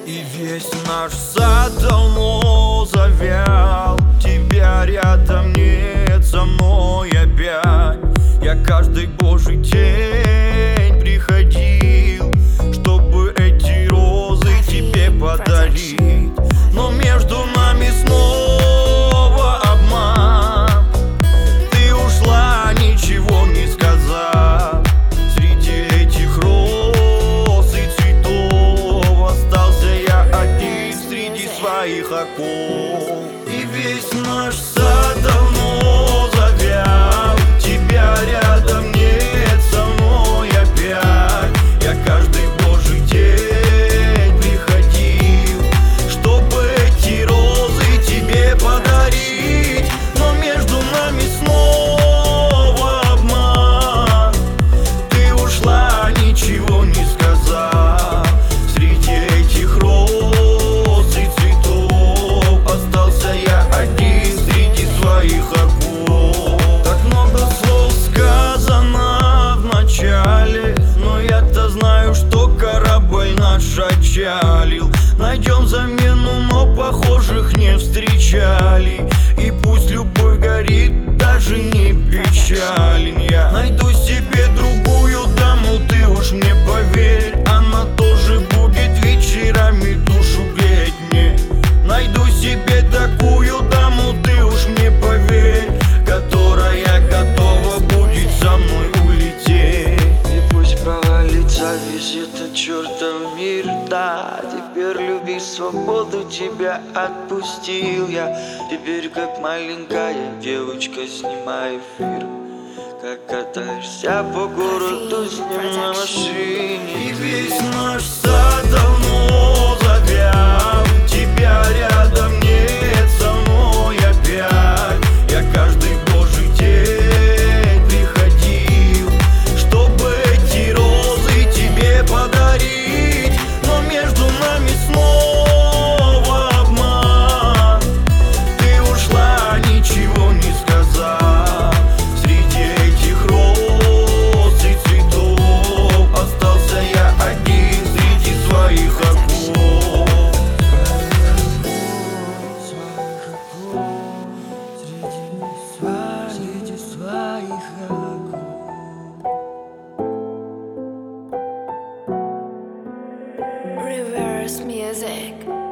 И весь наш сад давно завял. Тебя рядом нет, со мной опять. Я каждый божий день приходил, чтобы эти розы тебе подарить. Но между нами снова обман. Ты ушла, ничего не сказав. Среди этих роз и цветов остался я один среди своих оков. И весь наш сад давно завял. Тебя рядом нет, со мной опять. Я каждый божий день приходил, чтобы эти розы тебе подарить. Но между нами снова обман. Ты ушла, ничего не сказав. Среди этих роз и цветов остался я один среди своих оков. Так много слов сказано в начале, но я-то знаю, что корабль наш отчалил. Найдем замену, но похожих не встречали. И пусть любовь горит, даже не печален я. Найду себе другую даму, ты уж мне поверь. Она тоже будет вечерами душу греть мне. Найду себе такую даму, ты уж мне поверь, которая готова будет со мной улететь. И пусть провалится весь этот чертов мир, да. Теперь люби свободу, тебя отпустил я. Теперь как маленькая девочка снимай эфир. Как катаешься по городу с ним на машине. И весь наш сад давно завял. Тебя рядом нет, со мной опять. Я каждый божий день приходил, чтобы эти розы тебе подарить. Но между нами снова обман. Ты ушла, ничего не сказав. Среди этих роз и цветов остался я один среди своих оков. Среди своих оков. Reverse music.